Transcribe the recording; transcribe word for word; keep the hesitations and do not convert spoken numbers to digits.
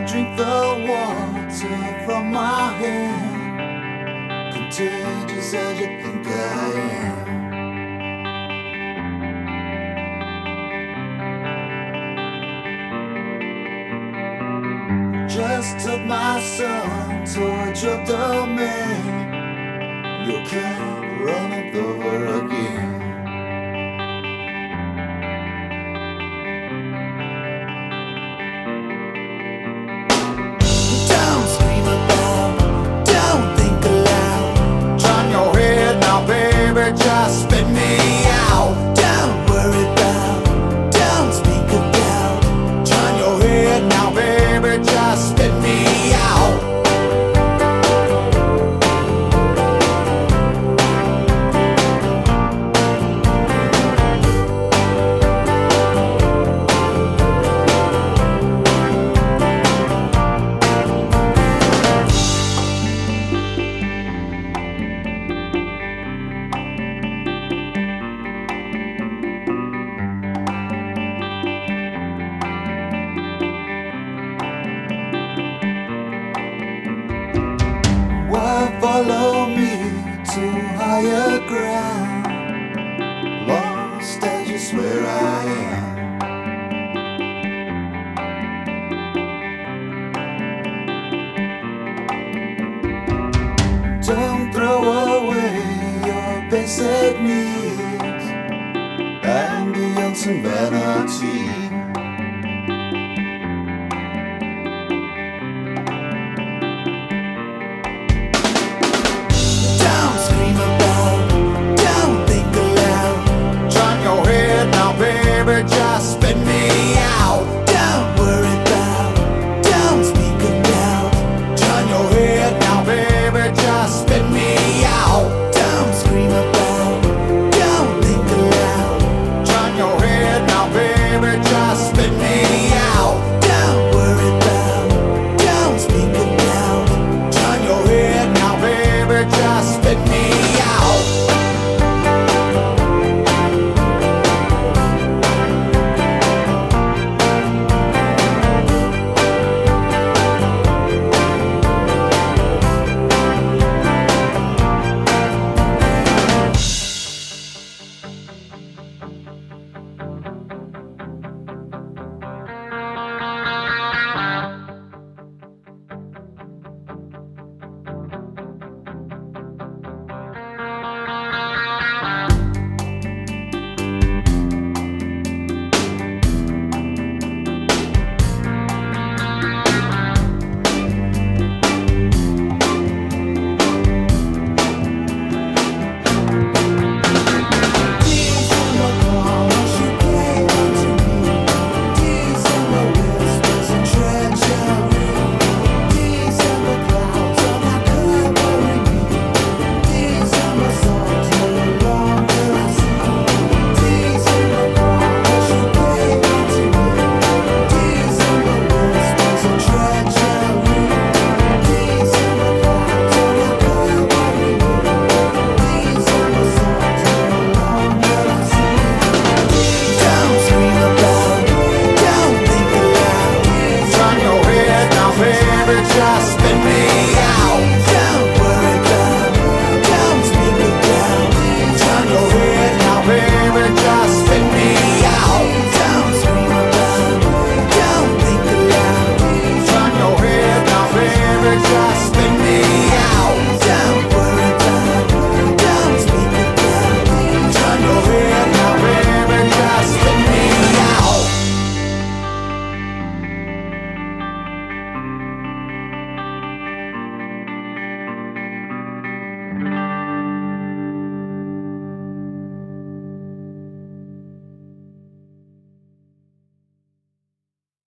drink the water from my hand, contagious as you think I am. Just took my son towards your domain. You can't run it over again. Don't scream about, don't think aloud. Turn your head now, baby, just spit me out. Don't worry about, don't speak about. Turn your head now, baby, just spit me out. Why follow me to higher ground, lost as you swear I am? Don't throw away your basic needs and beyond some vanity.